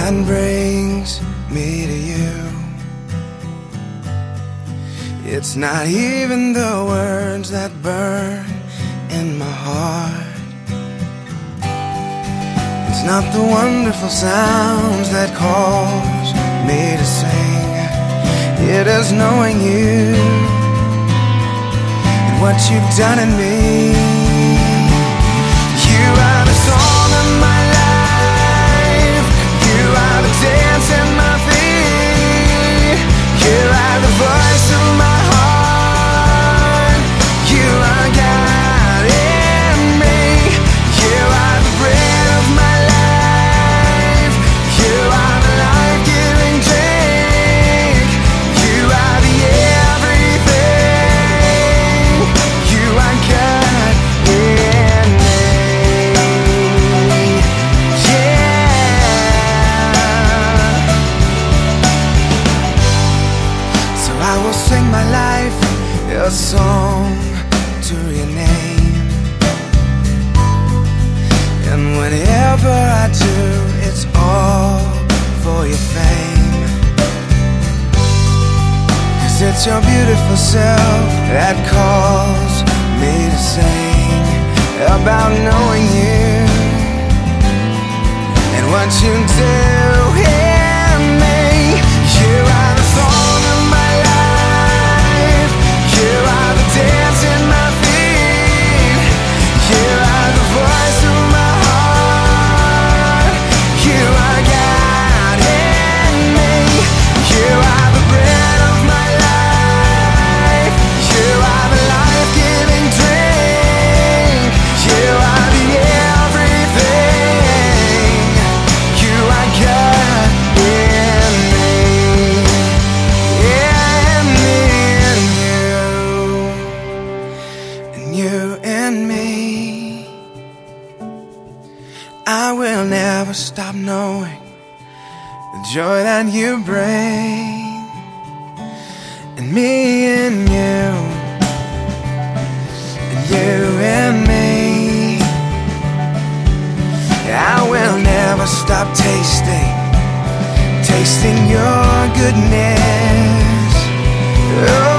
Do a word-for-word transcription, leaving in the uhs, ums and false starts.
that brings me to you. It's not even the words that burn in my heart. It's not the wonderful sounds that cause me to sing. It is knowing you and what you've done in me. You are the song of my life. You are the dance in my feet. You are the voice of my heart. You are God in me. You are the bread of my life. You are the life-giving drink. You are the everything. You are God in me. I will sing my life a song to your name, and whenever I do, it's all for your fame. 'Cause it's your beautiful self that calls me to sing about knowing you and what you do in me. You are the song of my life. You are the dance in my feet. You are the voice of my heart. You are God in me. You are the bread of my life. You are the life-giving drink. You are the everything. You are God in me. In me and you. And you and me. I will never stop knowing the joy that you bring. And me and you. And you and me. I will never stop tasting, tasting your goodness. Oh.